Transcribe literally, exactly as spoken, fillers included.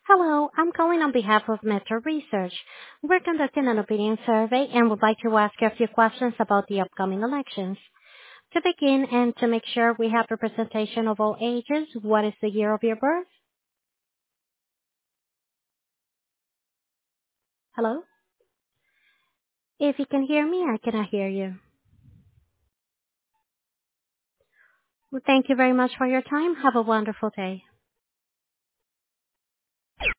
Hello, I'm calling on behalf of Metro Research. We're conducting an opinion survey and would like to ask you a few questions about the upcoming elections. To begin and to make sure we have representation of all ages, what is the year of your birth? Hello? If you can hear me, I cannot hear you. Well, thank you very much for your time. Have a wonderful day.